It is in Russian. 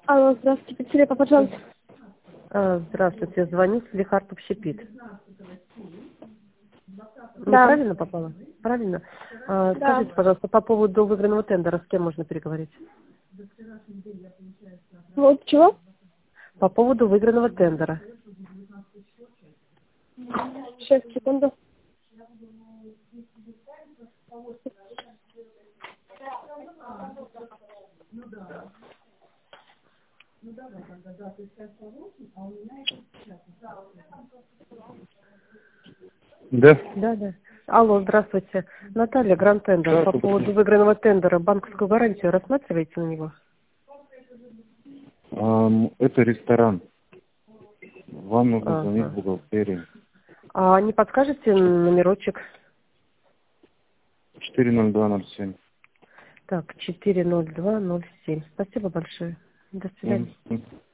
Алло, здравствуйте, Петерепа, пожалуйста. Здравствуйте, звоню с Лихард общепит. Да. Правильно попала? Правильно? Скажите, пожалуйста, по поводу выигранного тендера, с кем можно переговорить? Вот чего? По поводу выигранного тендера. Сейчас, секунду. Да. Да. Алло, здравствуйте. Наталья, Гранд Тендер. По поводу выигранного тендера, банковскую гарантию рассматриваете на него? Это ресторан. Вам нужно звонить в бухгалтерию. А не подскажете номерочек? 40207. Так, 40207. Спасибо большое. До свидания.